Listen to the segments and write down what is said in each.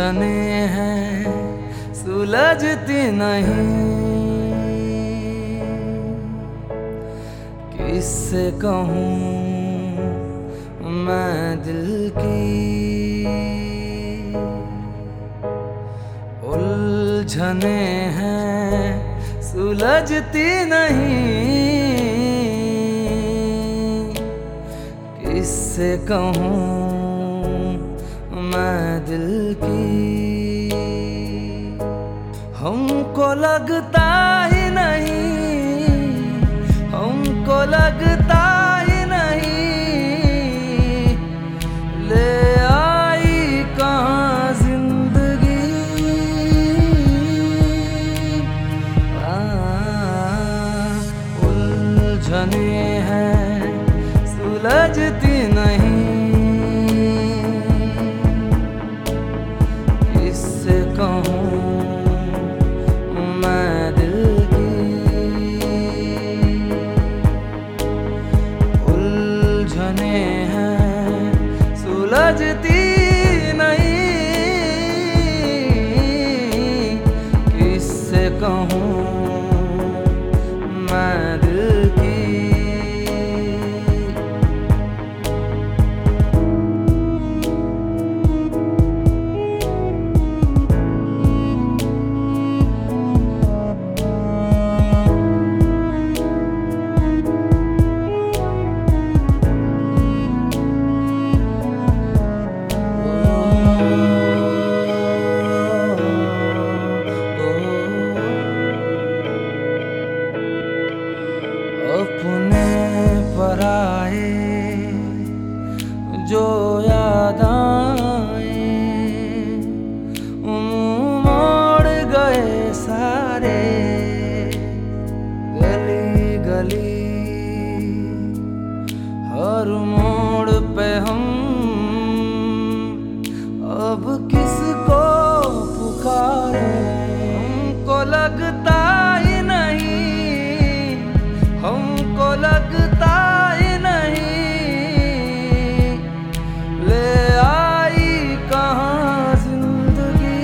उलझने हैं सुलझती नहीं, किससे कहूँ मैं दिल की। उलझने हैं सुलझती नहीं, किससे कहूँ मैं दिल की। हमको लगता ही नहीं, हमको लगता ही नहीं, ले आई कहाँ जिंदगी। उलझने हैं सुलझती नहीं, किससे कहूँ मैं दिल की। उलझने हैं सुलझती नहीं, किससे कहूँ मैं दिल की। अपने पराए जो याद आए, मोड़ गए सारे गली गली। हर मोड़ पे हम अब किसको पुकारे। हमको लगता ही नहीं, हमको लगता ही नहीं, ले आई कहाँ जिंदगी।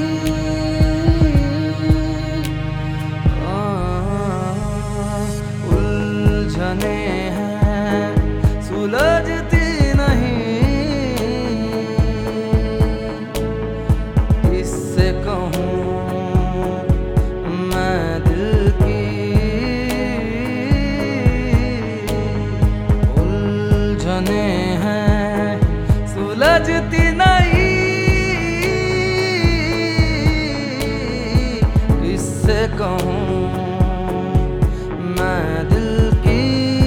उलझने हैं सुलझती नहीं, किससे कहूँ मैं दिल की। उलझने हैं सुलझती नहीं, किससे कहूँ मैं दिल की।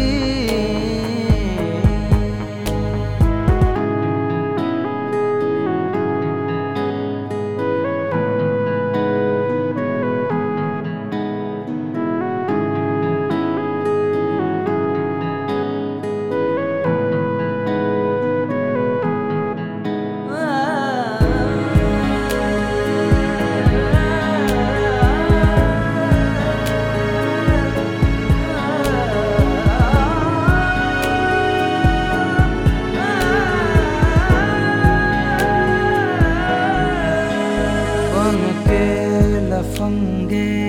के लफंगे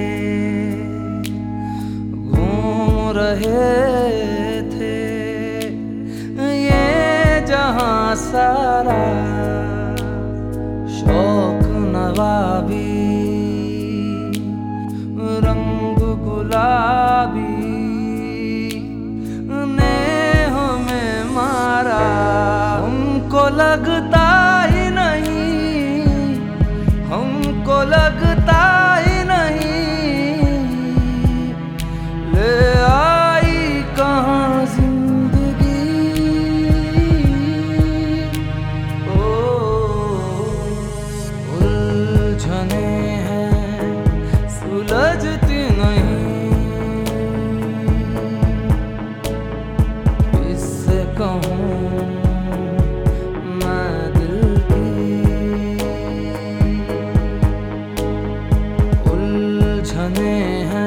घूम रहे थे ये जहां सारा, शौक नवाबी रंग गुलाबी ने हमें मारा। हमको लगता ही नहीं, हमको लगता ही नहीं, ले आई कहाँ जिंदगी। ओ उलझने हैं सुलझती नहीं, किससे कहूँ मैं दिल की। उलझने हैं